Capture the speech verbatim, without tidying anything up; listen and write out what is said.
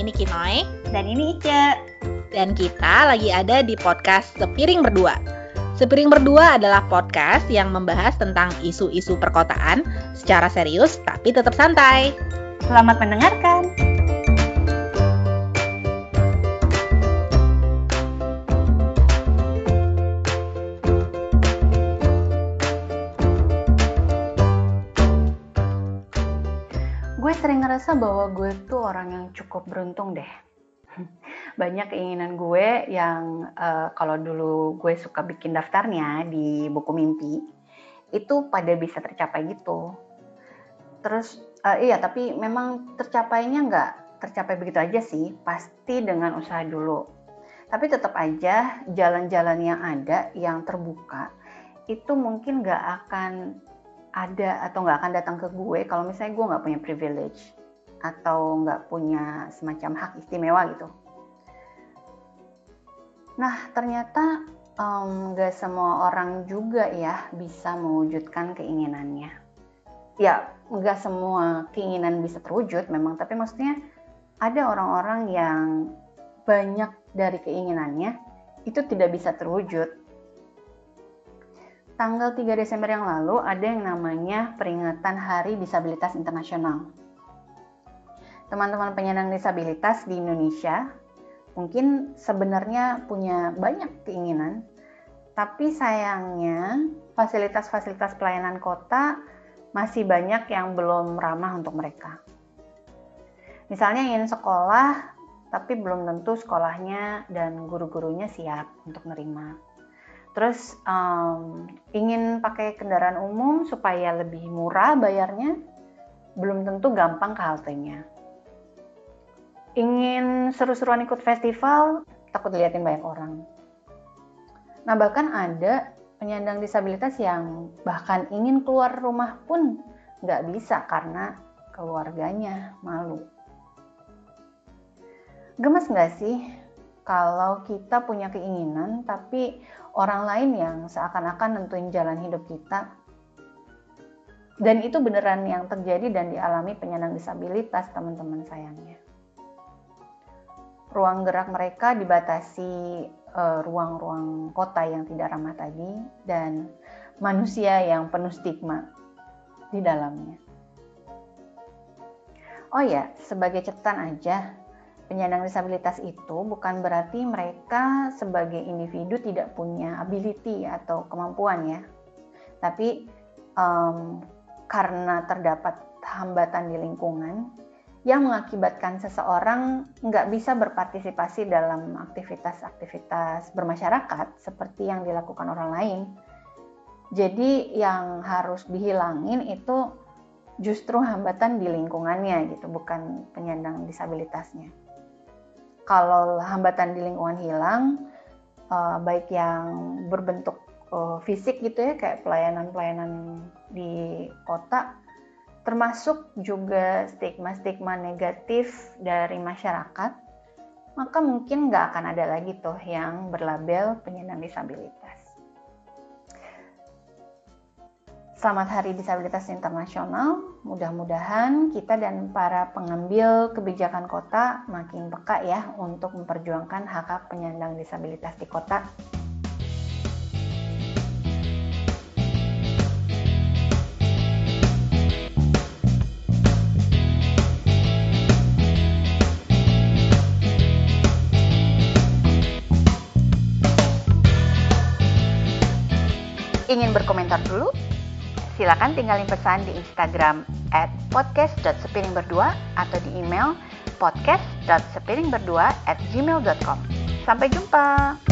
ini Kinoy. Dan ini Ica. Dan kita lagi ada di podcast Sepiring Berdua. Sepiring Berdua adalah podcast yang membahas tentang isu-isu perkotaan secara serius tapi tetap santai. Selamat mendengarkan. Gue sering ngerasa bahwa gue tuh orang yang cukup beruntung deh. Banyak keinginan gue yang uh, kalau dulu gue suka bikin daftarnya di buku mimpi, itu pada bisa tercapai gitu. Terus uh, iya tapi memang tercapainya nggak tercapai begitu aja sih, pasti dengan usaha dulu. Tapi tetap aja jalan-jalan yang ada, yang terbuka, itu mungkin nggak akan ada atau nggak akan datang ke gue kalau misalnya gue nggak punya privilege atau nggak punya semacam hak istimewa gitu. Nah ternyata nggak um, semua orang juga ya bisa mewujudkan keinginannya. Ya nggak semua keinginan bisa terwujud memang, tapi maksudnya ada orang-orang yang banyak dari keinginannya itu tidak bisa terwujud. Tanggal tiga Desember yang lalu ada yang namanya peringatan Hari Disabilitas Internasional. Teman-teman penyandang disabilitas di Indonesia mungkin sebenarnya punya banyak keinginan, tapi sayangnya fasilitas-fasilitas pelayanan kota masih banyak yang belum ramah untuk mereka. Misalnya ingin sekolah, tapi belum tentu sekolahnya dan guru-gurunya siap untuk menerima. Terus um, ingin pakai kendaraan umum supaya lebih murah bayarnya, belum tentu gampang ke haltenya. Ingin seru-seruan ikut festival, takut dilihatin banyak orang. Nah bahkan ada penyandang disabilitas yang bahkan ingin keluar rumah pun nggak bisa karena keluarganya malu. Gemes nggak sih kalau kita punya keinginan tapi orang lain yang seakan-akan nentuin jalan hidup kita? Dan itu beneran yang terjadi dan dialami penyandang disabilitas, teman-teman sayangnya. Ruang gerak mereka dibatasi uh, ruang-ruang kota yang tidak ramah tadi dan manusia yang penuh stigma di dalamnya. Oh ya, sebagai catatan aja, penyandang disabilitas itu bukan berarti mereka sebagai individu tidak punya ability atau kemampuan ya. Tapi um, karena terdapat hambatan di lingkungan yang mengakibatkan seseorang nggak bisa berpartisipasi dalam aktivitas-aktivitas bermasyarakat seperti yang dilakukan orang lain. Jadi yang harus dihilangin itu justru hambatan di lingkungannya gitu, bukan penyandang disabilitasnya. Kalau hambatan di lingkungan hilang, uh, baik yang berbentuk uh, fisik gitu ya, kayak pelayanan-pelayanan di kota, termasuk juga stigma-stigma negatif dari masyarakat, maka mungkin nggak akan ada lagi tuh yang berlabel penyandang disabilitas. Selamat Hari Disabilitas Internasional. Mudah-mudahan kita dan para pengambil kebijakan kota makin peka ya untuk memperjuangkan hak-hak penyandang disabilitas di kota. Ingin berkomentar dulu? Silakan tinggalin pesan di Instagram at podcast dot sepiring berdua atau di email podcast dot sepiring berdua at gmail dot com. Sampai jumpa!